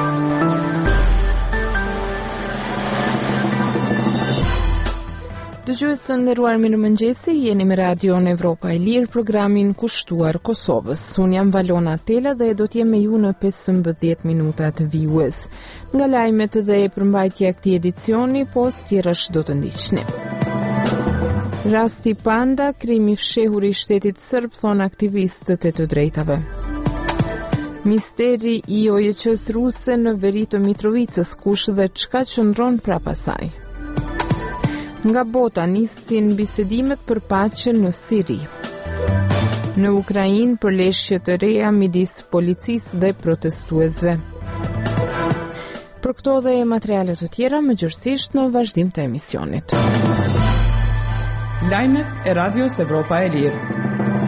Dëgjues të nderuar, mirëmëngjesi, jeni me Radio në Evropa e Lirë, programin kushtuar Kosovës. Unë jam Valona Tela dhe do t'jem me ju në 15 minuta të vijues. Nga lajmet dhe përmbajtja e këtij edicioni, po tjerash do të ndiqni. Rasti Panda, krimi fshehur i shtetit serb, thon aktivistët e të drejtave. Misteri i OJQ-s ruse në veri të Mitrovicës, kush dhe çka qëndron prapa saj. Nga bota nisin bisedimet për paqe në Siri. Në Ukrainë përleshje të reja midis policisë dhe protestuesve. Për këto dhe materialet të tjera mëgjërësisht në vazhdim të emisionit. Lajmet e Radios Evropa e Lirë.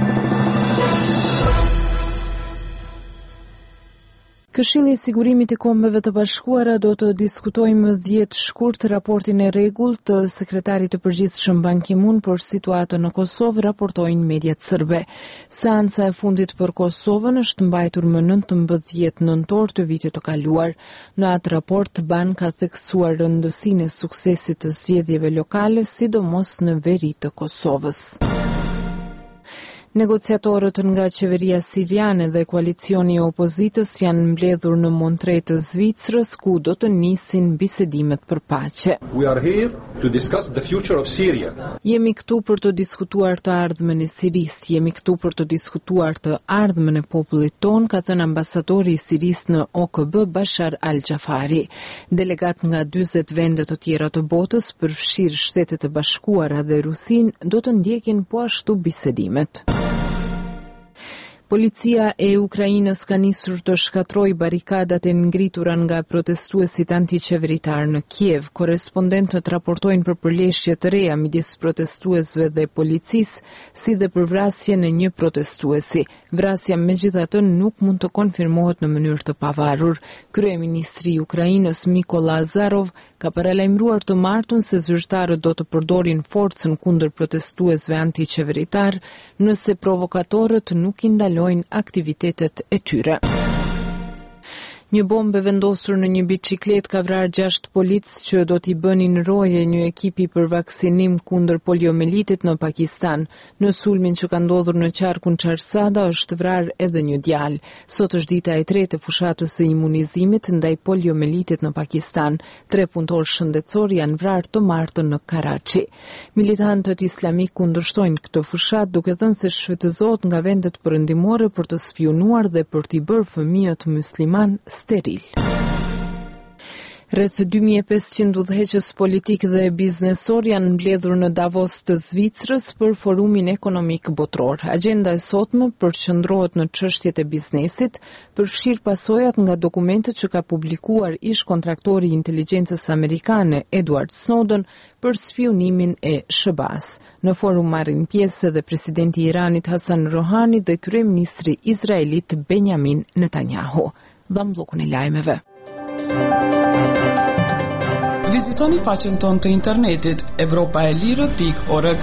Këshilli i Sigurimit i Kombeve të Bashkuara do të diskutojë 10 shkurt raportin e rregullt të sekretarit të përgjithshëm Ban Ki-moon për situatën në Kosovë, raportojnë mediat serbe. Seanca e fundit për Kosovën është mbajtur më 19 nëntor të vitit të kaluar. Në atë raport, Ban ka theksuar rëndësinë e suksesit të zgjedhjeve lokale, sidomos në veri të Kosovës. Negociatorët nga qeveria siriane dhe koalicioni i opozitës janë mbledhur në Montreux të Zvicrës, ku do të nisin bisedimet për paqe. We are here to discuss the future of Syria. Jemi këtu për të diskutuar të ardhmen e Sirisë, jemi këtu për të diskutuar të ardhmen e popullit ton, ka thënë ambasadori i Sirisë në OKB Bashar al-Gjafari. Delegat nga 40 vende të tjera të botës, përfshirë Shtetet e Bashkuara dhe Rusinë, do të ndjekin po ashtu bisedimet. Policia e Ukrainës ka nisur të shkatrojë barikadat e ngritura nga protestuesit antiqeveritar në Kiev. Korrespondentët raportojnë për përleshje të reja midis protestuesve dhe policisë, si dhe për vrasjen e një protestuesi. Vrasja megjithatë nuk mund të konfirmohet në mënyrë të pavarur. Kryeministri i Ukrainës Mykola Azarov ka paralajmëruar të martun se zyrtarët do të përdorin forcën kundër protestuesve antiqeveritar nëse provokatorët nuk i ndalojnë aktivitetet e tyre. Një bombë vendosur në një biçiklet ka vrarë 6 policë që do t'i bënin roje një ekipi për vaksinim kundër poliomelitit në Pakistan. Në sulmin që ka ndodhur në qarkun Çarsada është vrarë edhe një djalë. Sot është dita e tretë e fushatës së imunizimit ndaj poliomelitit në Pakistan. 3 punëtorë shëndetësor janë vrarë të martën në Karachi. Militantët islamik kundërshtojnë këtë fushat duke thënë se shfrytëzohet nga vendet perëndimore për të spionuar dhe për t'i bërë fëmijët musliman steril. Rreth 2500 udhëheqës politik dhe biznesor janë mbledhur në Davos të Zvicrës për forumin ekonomik botror. Agjenda e sotme përqendrohet në çështjet e biznesit, përfshir pasojat nga dokumentet që ka publikuar ish kontraktori i inteligjencës amerikane Edward Snowden për spionimin e SBA-s. Në forum marrin pjesë edhe presidenti i Iranit Hasan Rouhani dhe kryeministri izraelit Benjamin Netanyahu. Dhamllokun e lajmeve. Vizitoni faqen tonë të internetit evropaelire.org.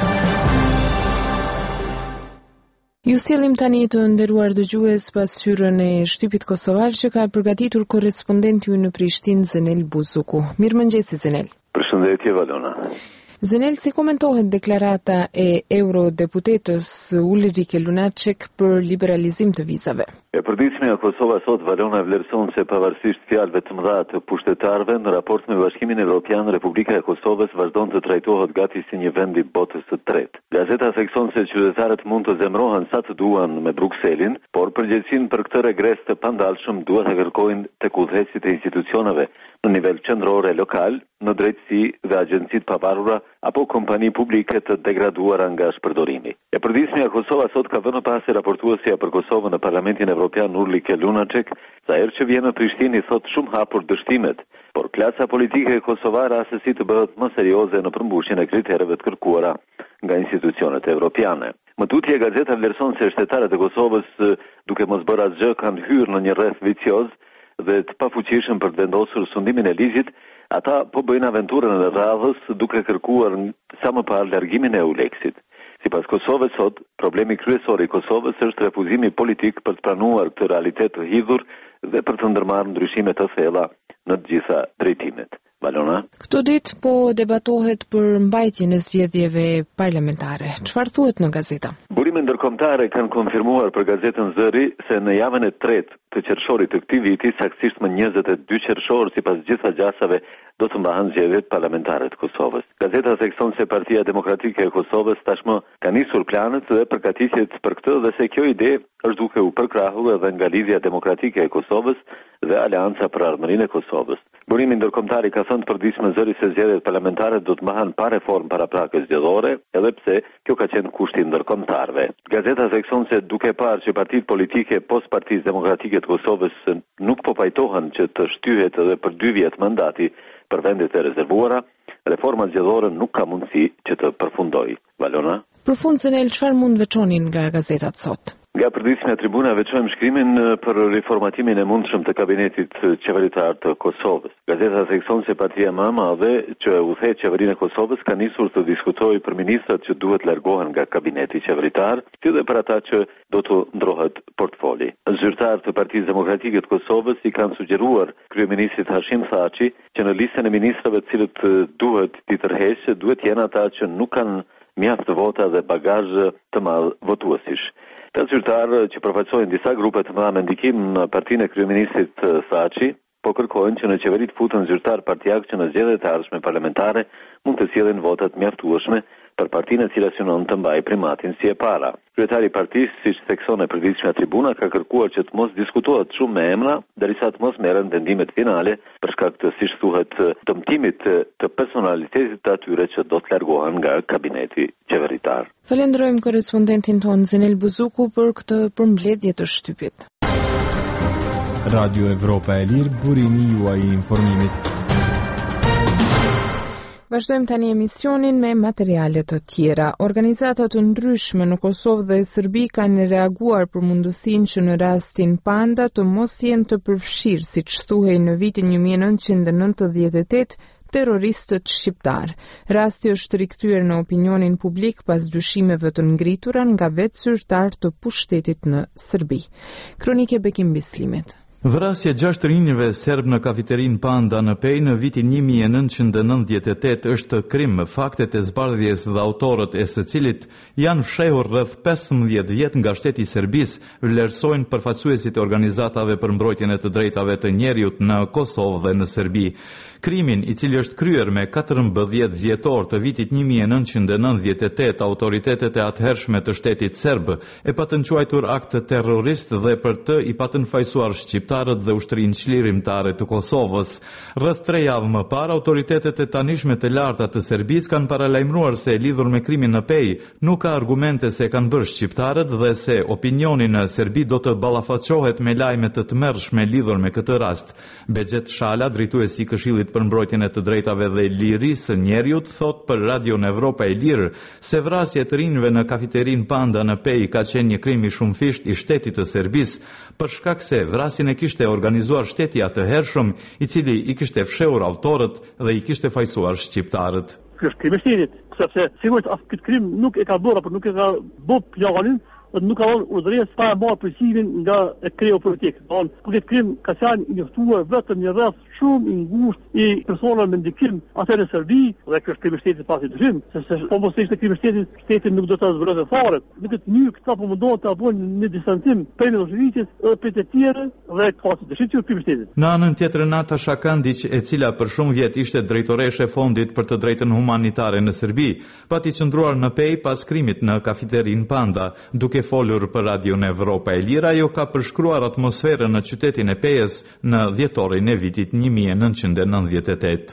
Ju sjellim tani të nderuar dëgjues pasqyrën e shtypit kosovar që ka përgatitur korrespondenti në Prishtinë Zenel Buzuku. Mirëmëngjesi Zenel. Përshëndetje Valona. Zenel, si komentohet deklarata e eurodeputetës Ulrike Lunacek për liberalizim të vizave? Përditshmja e Kosovës sot Valona vlerëson se pavarësisht fjalëve të mëdha të pushtetarëve në raport me Bashkimin Evropian, Republika e Kosovës vazhdon të trajtohet gati si një vend i botës së tretë. Gazeta thekson se qytetarët mund të zemrohen sa të duan me Brukselin, por përgjegjësinë për këtë regres të pandalshëm duhet të kërkojnë tek udhëheqësit e institucioneve në nivel qendror e lokal, në drejtësi dhe agjencitë pavarura apo kompani publike të degraduara nga shpërdorimi. E përditshmja e Kosovës sot ka vënë pas raportuesja për Kosovën në Parlamentin Evropian Ulrike Lunacek, sa herë që vjen në Prishtinë i thot shumë hapur dështimet, por klasa politike e kosovare asesi të bëhet më serioze në përmbushjen e kritereve të kërkuara nga institucionet evropiane. Më tutje gazeta vlerëson se shtetarët e Kosovës, duke mos bërë asgjë, kanë hyrë në një rreth vicioz dhe të pafuqishëm për të vendosur sundimin e ligjit. Ata po bëjnë aventurën e radhës duke kërkuar sa më parë largimin e Euleksit. Sipas Kosovës sot, problemi kryesor i Kosovës është refuzimi politik për të pranuar këtë realitet të hidhur dhe për të ndërmarrë ndryshime të thella në të gjitha drejtimet. Valona? Këto ditë po debatohet për mbajtjen e zgjedhjeve parlamentare. Çfarë thuhet në gazeta? Burimet ndërkombëtare kanë konfirmuar për gazetën Zëri se në javën e tretë të qershorit të këtij viti, saktësisht më 22 qershor, sipas gjitha gjasave, do të mbahen zgjedhjet parlamentare të Kosovës. Gazeta thekson se Partia Demokratike e Kosovës tashmë ka nisur planet dhe përgatitjet për këtë dhe se kjo ide është duke u përkrahur edhe nga Lidhja Demokratike e Kosovës dhe Aleanca për Ardhmërinë e Kosovës. Burimi ndërkombëtar ka thënë të përditshëm Zëri se zgjedhjet parlamentare do të mbahen pa reformë paraprakë zgjedhore, edhe pse kjo ka qenë kushti ndërkombëtarëve. Gazeta thekson se duke parë që partitë politike post Partisë Demokratike të Kosovës nuk po pajtohen që të shtyhet edhe për 2 vjet mandati për vendet e rezervuara, reforma zgjedhore nuk ka mundësi që të përfundojë. Valona? Përfund Zenel, çfarë mund veçonin nga gazetat sot? Nga përditshmja e tribuna veçojmë shkrimin për riformatimin e mundshëm të kabinetit qeveritar të Kosovës. Gazeta thekson se partia më e madhe që udhëheq qeverinë e Kosovës ka nisur të diskutojë për ministrat që duhet largohen nga kabineti qeveritar, si dhe për ata që do të ndrohet portfoli. Zyrtarët të Partisë Demokratike të Kosovës i kanë sugjeruar kryeministrit Hashim Thaçi që në listën e ministrave të cilët duhet t'i tërheqë duhet jenë ata që nuk kanë mjaft vota dhe bagazh të madh votuesish. Të zyrtarë që përfaqësojnë disa grupe të mëdha me ndikim në partinë e kryeministrit Thaçi, po kërkojnë që në qeveri të futen zyrtar partijak që në zgjedhjet e ardhshme parlamentare mund të sjellin votat mjaftueshme për partinë e cila synon të mbajë primatin si e para. Kryetari i partisë, siç thekson e përditshmja tribuna, ka kërkuar që të mos diskutohet shumë me emra, derisa të mos merren vendimet finale për shkak të, siç thuhet, dëmtimit të personalitetit të atyre që do të largohen nga kabineti qeveritar. Falenderojmë korrespondentin ton Zenel Buzuku për këtë përmbledhje të shtypit. Radio Evropa e Lirë, burimi juaj i informimit. Vazhdojmë tani emisionin me materiale të tjera. Organizata të ndryshme në Kosovë dhe Serbi kanë reaguar për mundësinë që në rastin Panda të mos jenë të përfshirë, siç thuhej në vitin 1998, terroristët shqiptar. Rasti është rikthyer në opinionin publik pas dyshimeve të ngritura nga vetë zyrtar të pushtetit në Serbi. Kronike Bekim Bislimit. Vrasja 6 rinjve serb në kafeterin Panda në Pej në vitin 1998 është krim. Faktet e zbardhjes dhe autorët e secilit janë fshehur rreth 15 vjet nga shteti i Serbisë, vlerësojnë përfaqësuesit e organizatave për mbrojtjen e të drejtave të njerëzit në Kosovë dhe në Serbi. Krimin, i cili është kryer me 14 dhjetor të vitit 1998, autoritetet e atëhershme të shtetit serb e patën quajtur akt terrorist dhe për të i patën fajsuar shqiptarët dhe ushtrinë çlirimtare të Kosovës. Rreth 3 javë më parë, autoritetet e tanishme të larta të Serbisë kanë paralajmëruar se lidhur me krimin në Pej nuk ka argumente se kanë bërë shqiptarët dhe se opinioni në Serbi do të ballafaqohet me lajme të tmerrshme lidhur me këtë rast. Bexhet Shala, drejtuesi i Këshillit për mbrojtjen e të drejtave dhe lirisë së njerëzit, thot për Radio Evropa e Lirë se vrasja e të rinjve në kafeterin Panda në Pej ka qenë një krim i shumëfisht i shtetit të Serbisë, për shkak se vrasjen e kishte organizuar shteti atëhershëm, i cili i kishte fshehur autorët dhe i kishte fajsuar shqiptarët. Ky është krim i shtetit, sepse sigurisht këtë krim nuk e ka bërë, por nuk e ka bërë planin, nuk ka dhënë urdhëresë pa marrë përgjigjjen nga kreu politik. Por këtë krim ka qenë i njoftuar vetëm një rreth shumë i ngushtë i personave me ndikim atë në Serbi dhe kjo është krimi i shtetit pasi dyshim, sepse po mos ishte krimi i shtetit, shteti nuk do ta zbulonte fare. Në këtë mënyrë këta po mundohen ta bëjnë një distancim prej Miloševićit dhe prej të tjerë dhe pasi dyshim që krimi i shtetit. Në anën tjetër, Natasha Kandić, e cila për shumë vjet ishte drejtoreshe e Fondit për të drejtën humanitare në Serbi, pati qëndruar në Pej pas krimit në kafeterin Panda. Duke folur për Radio Evropa e Lirë, ajo ka përshkruar atmosferën në qytetin e Pejës në dhjetorin e vitit 1998.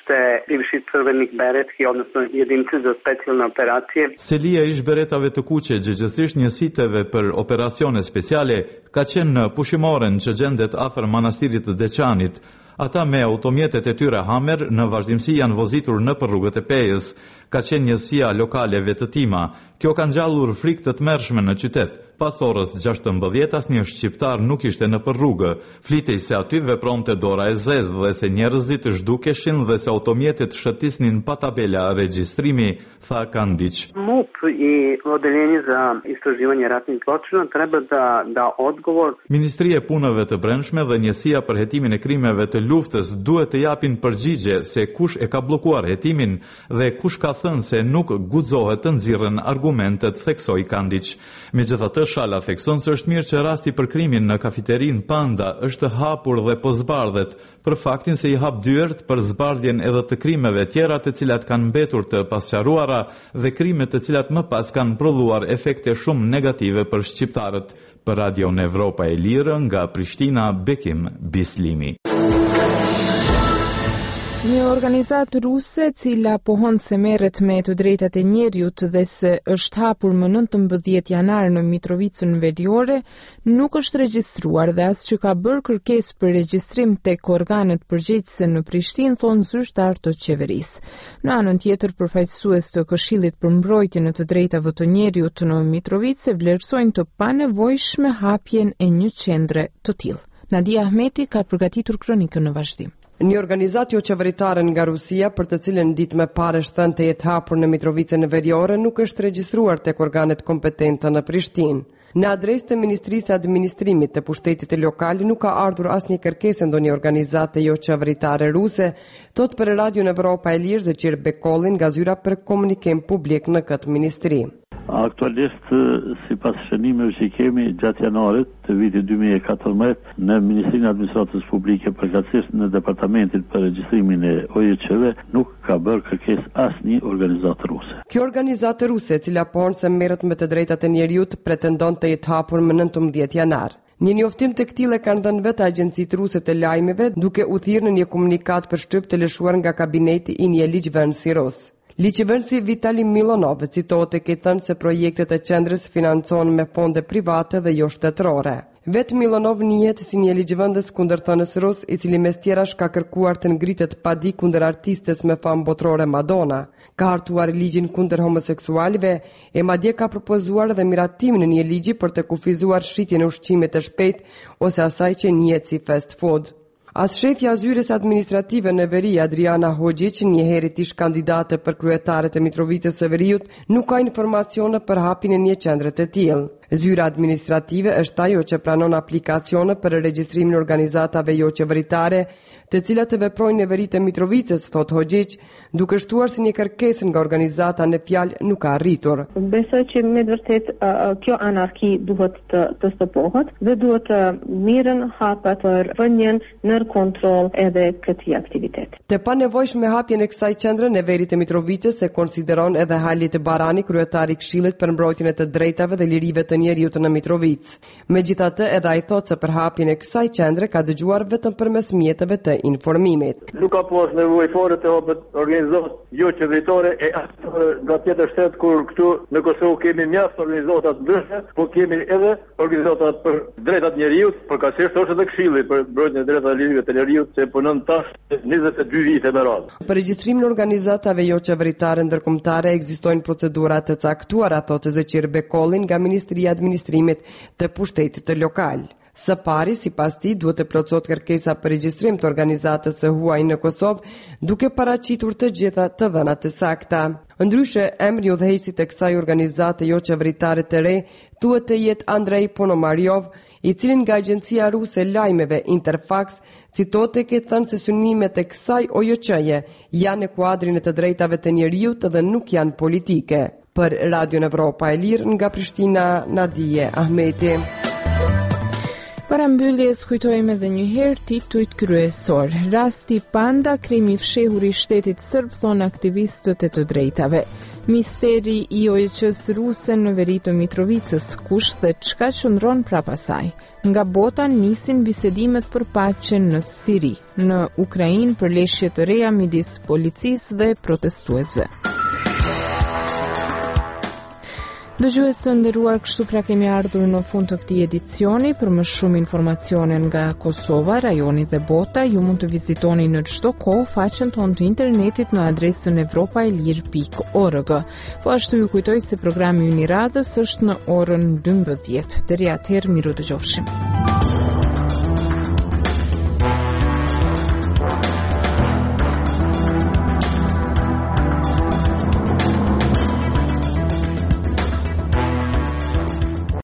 Selia ish beretave të kuqe, gjëgjësisht njësiteve për operacione speciale, ka qenë në pushimoren që gjendet afër manastirit të Deçanit. Ata me automjetet e tyre Hammer në vazhdimsi janë vozitur në për rrugët e Pejës. Ka qenë njësia lokale vetëtima. Kjo ka ngjallur frikë të tmerrshme në qytet. Pas orës 16 asnjë shqiptar nuk ishte nëpër rrugë. Flitej se aty vepronte dora e zezë dhe se njerëzit zhdukeshin dhe se automjetet shëtisnin pa tabela regjistrimi, tha Kandić. MUP i Odeljenje za istraživanje ratnih zločina treba da odgovor. Ministria e Punëve të Brendshme dhe Njësia për hetimin e krimeve të luftës duhet të japin përgjigje se kush e ka bllokuar hetimin dhe kush ka thënë se nuk guxohet të nxirren argumentet, theksoi Kandić. Megjithatë, Shala thekson se është mirë që rasti për krimin në kafiterin Panda është hapur dhe po zbardhet, për faktin se i hap dyert për zbardhjen edhe të krimeve tjera të cilat kanë mbetur të pasqaruara dhe krime të cilat më pas kanë prodhuar efekte shumë negative për shqiptarët. Për Radio Evropa e Lirë nga Prishtina, Bekim Bislimi. Një organizatë ruse cila pohon se merret me të drejtat e njerëzit dhe se është hapur më 19 janar në Mitrovicën Veriore, nuk është regjistruar dhe as që ka bërë kërkesë për regjistrim tek organet përgjegjëse në Prishtinë, thon zyrtar të qeverisë. Në anën tjetër, përfaqësues të Këshillit për mbrojtjen e të drejtave të njerëzit në Mitrovicë vlerësojnë të panevojshme hapjen e një qendre të tillë. Nadia Ahmeti ka përgatitur kronikën në vazhdim. Një organizatë jo qeveritare nga Rusia, për të cilën ditë më parë është thënë të jetë hapur në Mitrovicën Veriore, nuk është regjistruar tek organet kompetente në Prishtinë. Në adresë të Ministrisë së Administrimit të Pushtetit të Lokal nuk ka ardhur asnjë kërkesë ndonjë organizate jo qeveritare ruse, thot për Radio Evropa e Lirë Zeqir Bekollin nga zyra për komunikim publik në këtë ministri. Aktualisht, sipas shënimeve që kemi gjatë janarit të vitit 2014 në Ministrinë e Administratës Publike, përkatësisht në Departamentin për regjistrimin e OJC-ve, nuk ka bërë kërkesë asnjë organizatë ruse. Kjo organizatë ruse, e cila pohon se merret me të drejtat e njerëzit, pretendon të jetë hapur më 19 janar. Një njoftim të këtille kanë dhënë vetë agjencitë ruse të lajmeve, duke u thirrë në një komunikat për shtyp të lëshuar nga kabineti i një ligjvënësi rus. Ligjvënësi Vitali Milonov citohet e ketë thënë se projektet e qendrës financohen me fonde private dhe jo shtetërore. Vetë Milonov njihet si një ligjvënës kundërthënës rus, i cili mes tjerash ka kërkuar të ngritet padi kundër artistes me famë botërore Madonna, ka hartuar ligjin kundër homoseksualëve e madje ka propozuar edhe miratimin e një ligji për të kufizuar shitjen e ushqimit të shpejt ose asaj që njihet si fast food. As shefja zyres administrative në Veri, Adriana Hoxhić, një herët ish kandidate për kryetare të Mitrovicës së Veriut, nuk ka informacione për hapjen e një qendre të tillë. Zyra administrative është ajo që pranon aplikacione për regjistrimin e organizatave jo qeveritare, të cilat të veprojnë në veri të Mitrovicës, thot Hoxhić, duke shtuar si një kërkesë nga organizata në fjalë nuk ka arritur. Besoj që me vërtet kjo anarki duhet të stopohet dhe duhet të mirën hapa për vënien nër kontroll edhe këtij aktiviteti. Të panevojshme hapjen e kësaj qendre në veri të Mitrovicës se konsideron edhe Halit Barani, kryetari i Këshillit për mbrojtjen e të drejtave dhe lirive të njerëzit në Mitrovicë. Megjithatë, edhe ai thotë se për hapjen e kësaj qendre ka dëgjuar vetëm përmes mjeteve të informimit. Nuk ka pas nevojë fare të hapet organizatë jo qeveritare e nga tjetër shtet, kur këtu në Kosovë kemi mjaft organizata të ndryshme, po kemi edhe organizata për drejtat njerëzit, përkatësisht është edhe Këshilli për mbrojtjen e drejtave të lirive të njerëzit, që punon tash 22 vite me radhë. Për regjistrimin e organizatave jo qeveritare ndërkombëtare ekzistojnë procedura të caktuara, thotë Zeqir Bekollin nga Ministria e Administrimit të Pushtetit të Lokal. Së pari, sipas tij, duhet të plotësohet kërkesa për regjistrim të organizatës së huaj në Kosovë, duke paraqitur të gjitha të dhënat të sakta. Ndryshe, emri i udhëheqësit të kësaj organizate jo qeveritare të re thuhet të jetë Andrei Ponomaryov, i cili nga agjencia ruse lajmeve Interfax citohet e ke thënë se synimet e kësaj OJC-je janë në kuadrin e të drejtave të njerëzit dhe nuk janë politike. Për Radio Evropa e Lirë nga Prishtina, Nadije Ahmeti. Para mbylljes kujtojmë edhe një herë titujt kryesor. Rasti Panda, krimi i fshehur i shtetit serb, thon aktivistët e të drejtave. Misteri i OJC-s ruse në veri të Mitrovicës, kush dhe çka qëndron prapa saj. Nga bota nisin bisedimet për paqen në Siri, në Ukrainë përleshje të reja midis policisë dhe protestuesve. Dëgjues të nderuar, kështu pra kemi ardhur në fund të këtij edicioni. Për më shumë informacione nga Kosova, rajoni dhe bota, ju mund të vizitoni në çdo kohë faqen tonë të internetit në adresën evropaelir.org. Po ashtu ju kujtoj se programi ynë i radhës është në orën 12. Deri atëherë, miru dëgjofshim.